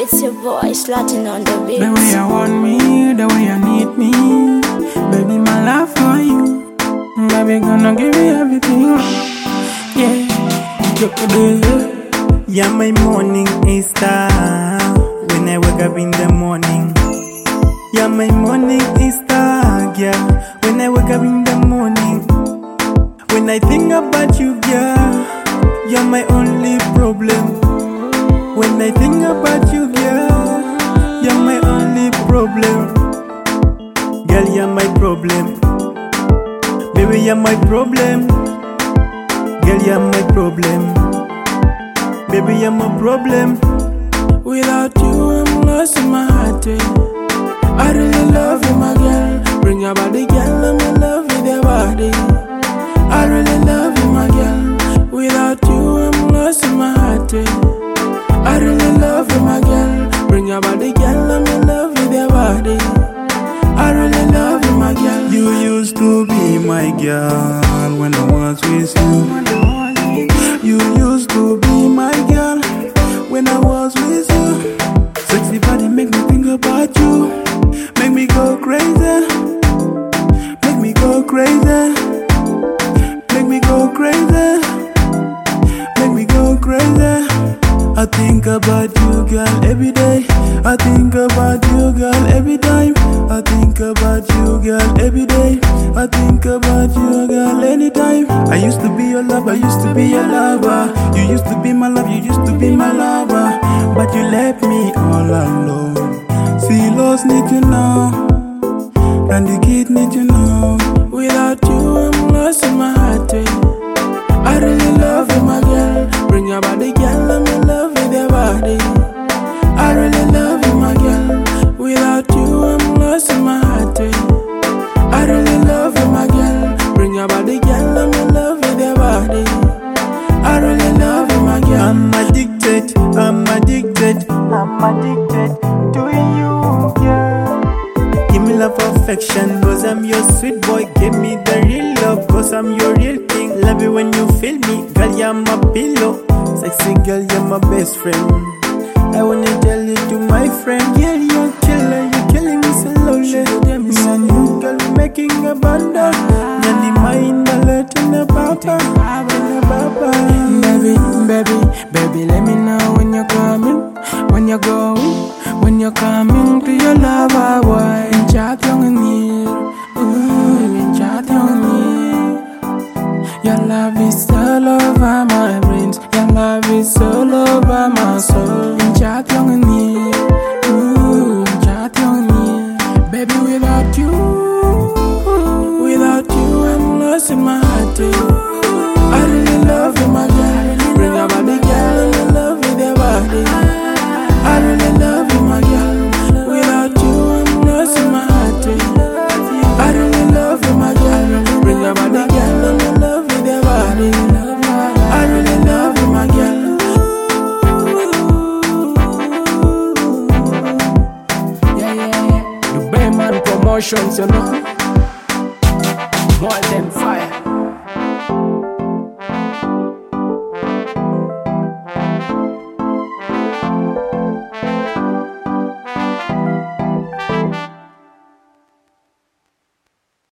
It's your boy Slatin on the beat. The way you want me, the way you need me, baby, my love for you. Baby, gonna give you everything. Yeah, you're my morning star. When I wake up in the morning, you're my morning star, girl. When I wake up in the morning, when I think about you, girl, you're my only problem. When I think about you, girl, you're my only problem. Girl, you're my problem. Baby, you're my problem. Girl, you're my problem. Baby, you're my problem. without you, I'm lost in my heart. I really love you, my girl. Bring your body, girl, I'm in love with your body. I really love you, my girl. Without you, I'm lost in my heart. I really love you, my girl. Bring your body, girl, I'm in love with your body. I really love you, my girl. You used to be my girl when I was with you. You used to be my girl when I was with you. Sexy body make me think about you. Make me go crazy. Make me go crazy. Make me go crazy. Make me go crazy. I think about you, girl, every day. I think about you, girl, every time. I think about you, girl, every day. I think about you, girl, anytime. I used to be your lover, used to be your lover. You used to be my love, you used to be my lover. But you left me all alone. See, lost need to know, and the kid need to know. Without you, I'm lost in my heart. I really love you, my girl. Bring your body, girl, I'm in love with your body. I really love you, my girl. Without you, I'm lost in my heart. I really love you, my girl. Bring your body, girl, I'm in love with your body. I really love you, my girl. I'm addicted, I'm addicted, I'm addicted to you, girl. Give me love, affection, cause I'm your sweet boy. Give me the real love, cause I'm your real thing. Love you when you feel me, girl, you're my pillow. Sexy girl, you're my best friend. I wanna tell you to my friend, yeah, you're killer, you're killing me slowly. Me and you, girl, we making a bundle. Nandi mind alert in the papa, in the papa. Baby, let me know when you're coming, when you're going, when you're coming to your lover, boy. In chat young and near, ooh, in chat young near. Your love is all over my brains, your love is all over my soul. In chat young and near, ooh, in chat young near. Baby, without you, I'm lost in my heart. I really love you, my girl. Bring your body, girl, I'm in love with your body. I really love you, my girl. Without you, I'm lost in my heart. I really love you, my girl. Bring your body, girl, I'm in love with your body. I really love you, my girl. Yeah. The Bayman Promotions, you know.